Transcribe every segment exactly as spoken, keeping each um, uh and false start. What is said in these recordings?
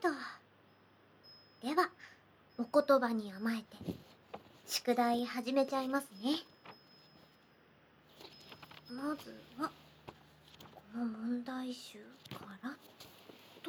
と。では、お言葉に甘えて、宿題始めちゃいますね。まずは、この問題集からと。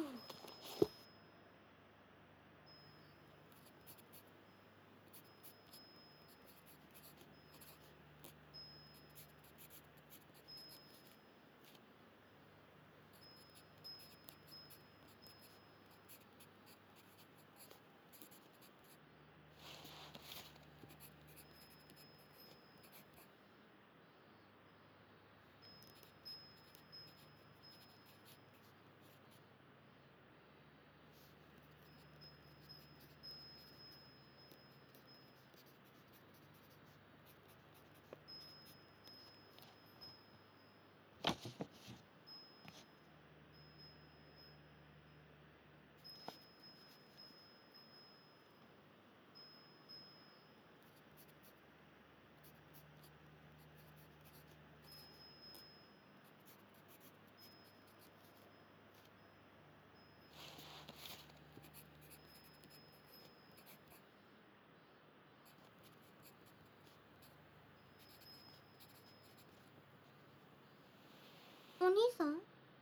お兄さん、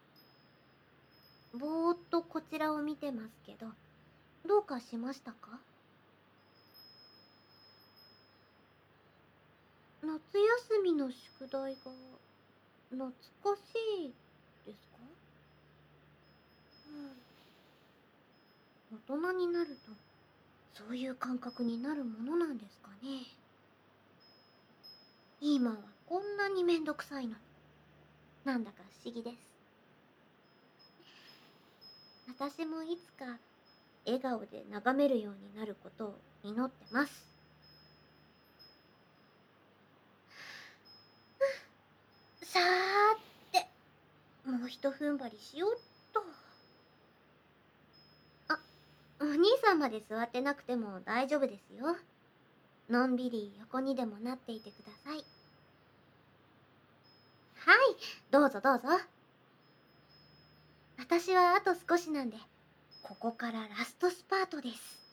ぼーっとこちらを見てますけど、どうかしましたか？夏休みの宿題が懐かしいですか？うん、大人になるとそういう感覚になるものなんですかね。今はこんなにめんどくさいのに、なんだか不思議です。私もいつか笑顔で眺めるようになることを祈ってます。さーて、もうひと踏ん張りしよっと。あ、お兄さんまで座ってなくても大丈夫ですよ。のんびり横にでもなっていてください。はい、どうぞどうぞ。私はあと少しなんで、ここからラストスパートです。